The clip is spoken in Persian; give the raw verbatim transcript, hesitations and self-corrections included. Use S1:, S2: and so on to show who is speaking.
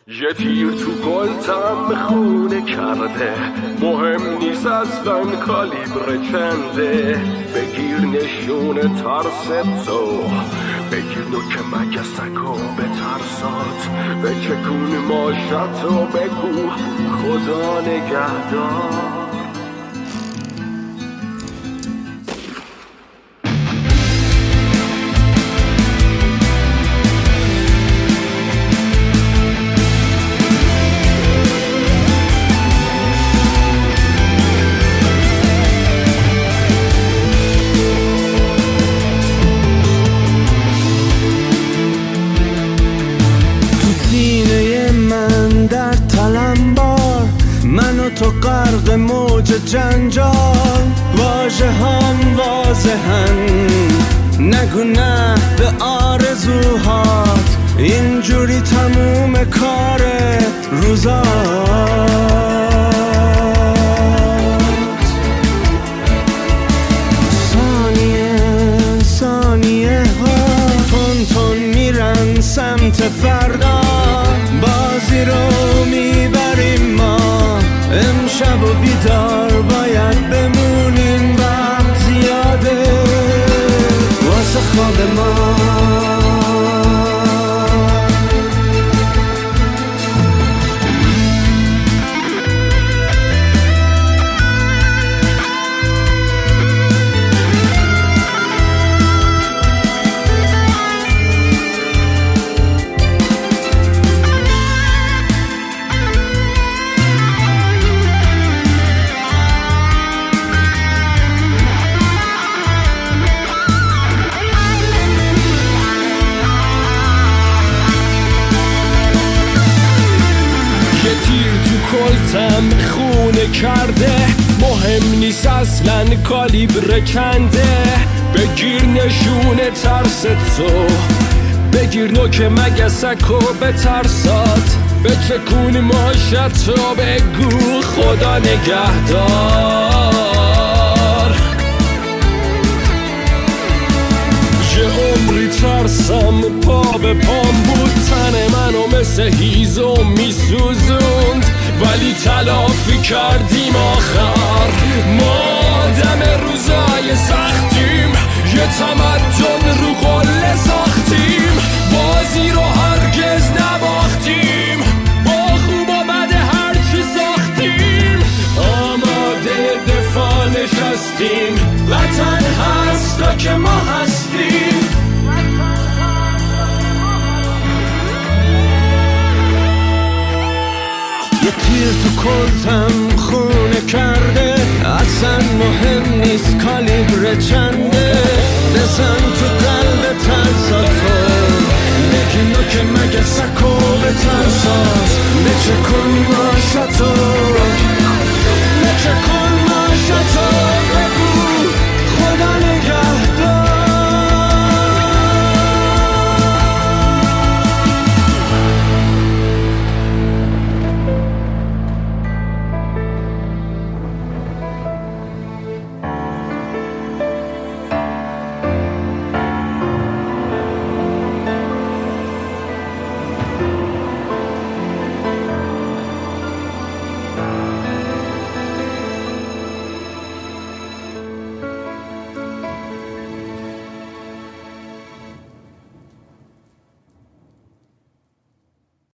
S1: یه تیر تو قلتم خونه کرده، مهم نیست اصلا کالیبر چنده. بگیر نشون ترس تو، بگیر نوک مگسکو به ترسات، بچکون ماشتو بگو خدا نگهدار.
S2: تو غرق موج جنجال، واژه هم واضحن، نگو نه به آرزوهات، اینجوری تموم کار روزات. ثانیه ثانیه ها تون تون میرن سمت فردا، بازی رو میبریم ما امشب و بیدار، باید بمونیم وقت زیاده واسه خواب ما.
S1: کلتم خونه کرده، مهم نیست اصلا کالیبر چنده. بگیر نشون ترس تو، بگیر نوک مگسکو به ترسات، بچکون ماشتو بگو خدا نگهدار. یه عمری ترسم پا به پام بود، تن منو مثل هیزم میسوزوند، ولی تلافی کردیم آخر. ما آدم روزای سختیم، یه تمدن رو قله ساختیم، بازی رو هرگز نباختیم، با خوب و بد هرچی ساختیم، آماده دفاع نشستیم، وطن هست تا که ما هستیم.
S2: یه تیر تو کلتم خونه کرده، اصلا مهم نیست کالیبر چنده، بزن تو قلب ترساتو، بگی نوک مگسکو به ترسات، بچکن ماشتو